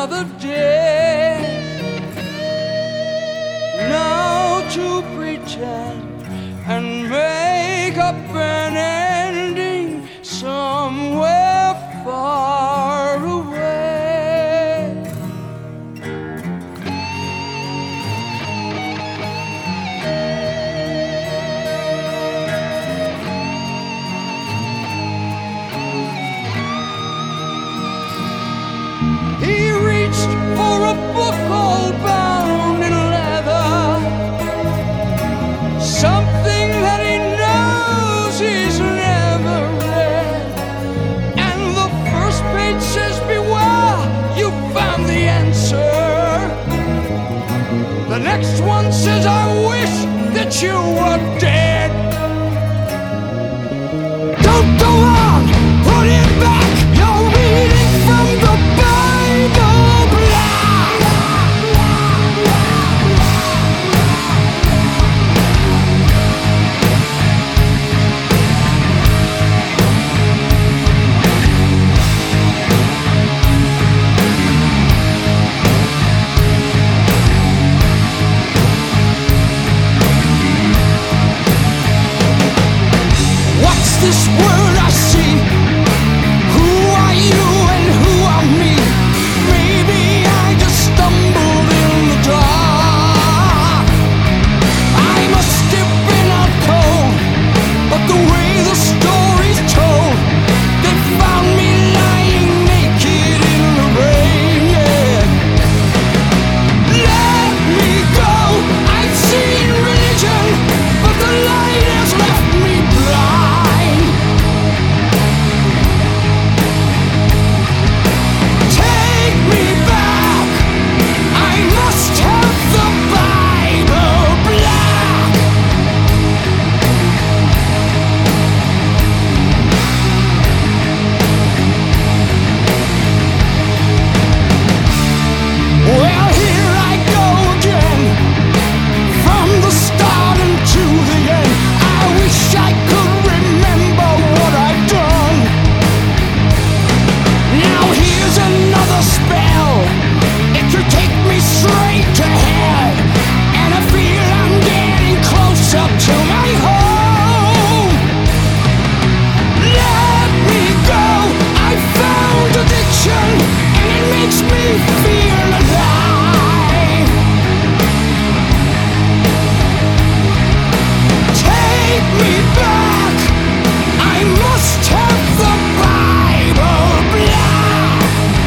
another day. Now to pretend and make up an ending somewhere far away. He reached for a book all bound in leather, something that he knows he's never read. And the first page says, beware, you found the answer. The next one says, I wish that you were dead. Don't go on, put it back, you're reading from the Bible black. What's this word I see? Who are you and who are me? Maybe I just stumbled in the dark. I must have been out cold, but the way the story's told, they found me lying naked in the rain. Yeah. Let me go. I've seen religion, but the light has left me blind. Take me back. I must have the Bible black. Well, here I go again, from the start and to the end. I wish I could remember what I've done. Now here's another spell. It could take me straight to hell, and I feel I'm getting closer to my home. Let me go. I found addiction, and it makes me feel alive. Take me back. I must have the Bible black.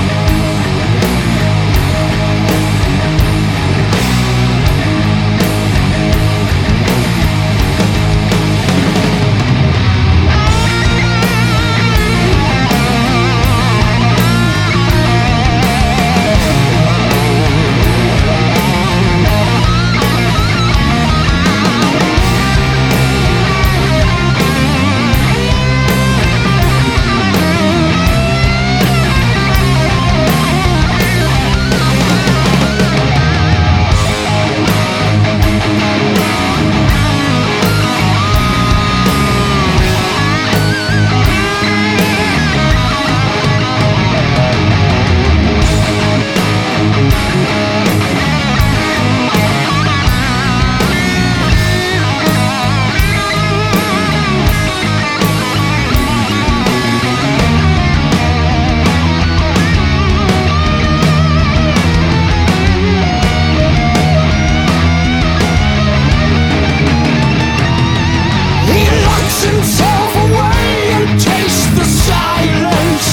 He locks himself away and tastes the silence,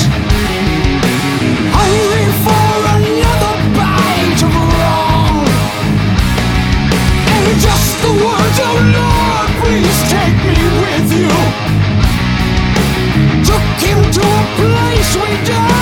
hungry for another bite of wrong. And just the words, oh Lord, please take me with you, took him to a place we died.